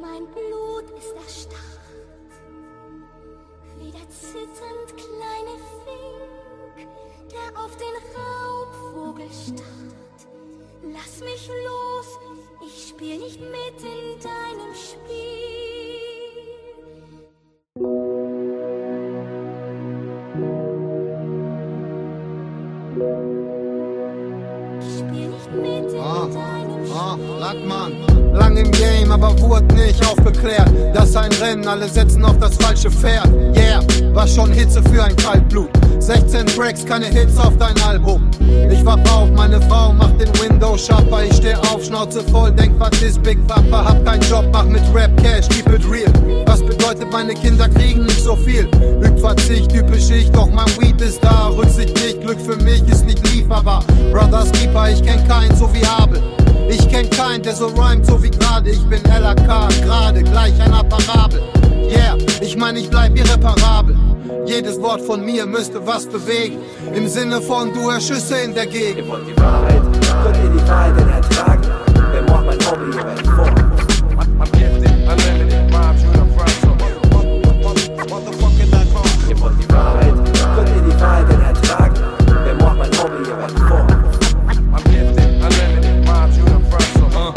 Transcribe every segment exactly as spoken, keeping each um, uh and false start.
Mein Blut ist erstarrt, wieder zitternd kleine Fink, der auf den Raubvogel starrt. Lass mich los, ich spiel nicht mit in deinem Spiel. Ich spiel nicht mit in ah, deinem ah, Spiel. Lackmann, lang im Game, aber wurde nicht aufgeklärt. Das ist ein Rennen, alle setzen auf das falsche Pferd. Yeah, war schon Hitze für ein Kaltblut. sechzehn Tracks, keine Hits auf dein Album. Ich wach auf, meine Frau macht den Window Shopper. Ich steh auf, Schnauze voll, denk was ist Big Papa. Hab keinen Job, mach mit Rap Cash, keep it real. Was bedeutet, meine Kinder kriegen nicht so viel. Übt Verzicht, typisch ich, doch mein Weed ist da. Rücksicht nicht, Glück für mich ist nicht lieferbar. Brothers Keeper, ich kenn keinen so wie Abel. Ich kenn keinen, der so rhymt, so wie gerade. Ich bin L A K, gerade, gleich einer Parabel. Yeah, ich mein, ich bleib irreparabel. Jedes Wort von mir müsste was bewegen. Im Sinne von, du hast Schüsse in der Gegend. Ihr wollt die Wahrheit, könnt ihr die Wahrheit denn ertragen? Wer macht mein Hobby, ihr werdet vor. I'm gifted, unlimited, rhymes, universal. Ihr wollt die Wahrheit, könnt ihr die Wahrheit denn ertragen? Wer macht mein Hobby, ihr werdet vor. I'm gifted, unlimited, rhymes, universal.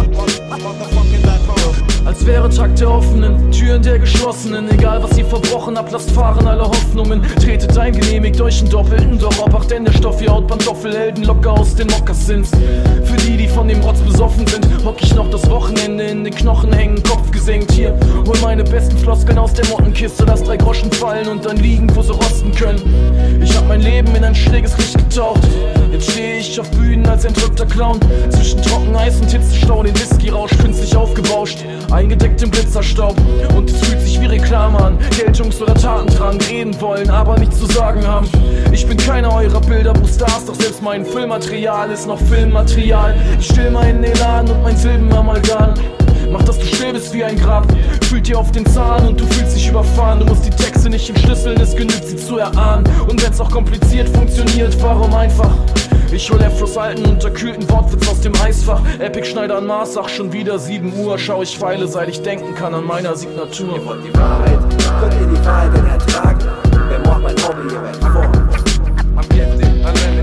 Als wäre Tag der offenen Türen der geschlossenen. Egal was ihr verbrochen habt, lasst fahren alle Hoffnungen. Tretet ein, genehmigt euch einen doppelten Doch Obacht, denn der Stoff, ihr haut Pantoffelhelden locker aus den Mokassins. Für die, die von dem Rotz besoffen sind, hock ich noch das Wochenende in den Knochen hängen, Kopf gesenkt hier. Hol meine besten Floskeln aus der Mottenkiste, lass drei Groschen fallen und dann liegen, wo sie rosten können. Ich hab mein Leben in ein schräges Licht getaucht. Jetzt stehe ich auf Bühnen als entrückter Clown. Zwischen Trockeneis und Hitzestau, den Whisky-Rausch künstlich aufgebauscht, eingedeckt im Blitzerstaub. Und es fühlt sich wie Reklame an, Geltungs- oder Tatendrang, reden wollen, aber nichts zu sagen haben. Ich bin keiner eurer Bilderbuchstars, doch selbst mein Filmmaterial ist noch Filmmaterial. Ich still meinen Elan und mein Silbenamalgam. Mach, dass du still bist wie ein Grab. Fühlt dir auf den Zahn und du fühlst dich überfahren. Du musst die Texte nicht entschlüsseln, es genügt sie zu erahnen. Und wenn's auch kompliziert funktioniert, warum einfach? Ich hol F-Fluss alten, unterkühlten Wortwitz aus dem Eisfach. Epic Schneider an Mars, ach schon wieder sieben Uhr. Schau ich feile, seit ich denken kann an meiner Signatur. Ihr wollt die Wahrheit, könnt ihr die Wahrheit denn ertragen? Wer macht mein Hobby, ihr werdet vor. I'm gifted, unlimited.